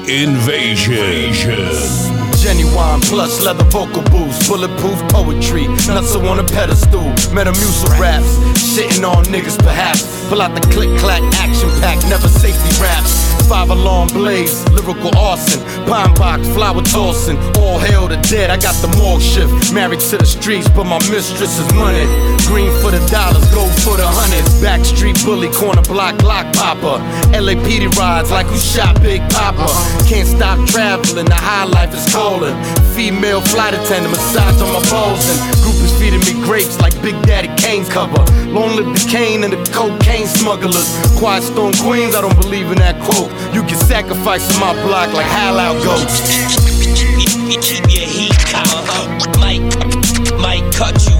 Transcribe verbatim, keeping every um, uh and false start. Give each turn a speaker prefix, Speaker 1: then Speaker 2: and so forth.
Speaker 1: Invasion.
Speaker 2: Genuine plush leather vocal boost, bulletproof poetry, nuts on a pedestal, Metamucil raps, shitting on niggas perhaps. Pull out the click clack action pack, never safety raps. Five alarm blaze, lyrical arson, pine box, flower tossing, all hail the dead. I got the morgue shift, married to the streets, but my mistress is money. Green for the dollars, gold for the hundreds. Backstreet bully, corner block, lock popper. L A P D rides like who shot Big Papa. Can't stop traveling, the high life is calling. Female flight attendant, massage on my balls, and groupies feeding me grapes like Big Daddy Kane cover. Long live the cane and the cocaine smugglers. Quiet Storm Queens, I don't believe in that quote. You get sacrificed in my block like Hal Out Ghost.
Speaker 3: Keep your heat, uh-huh. Might, might cut you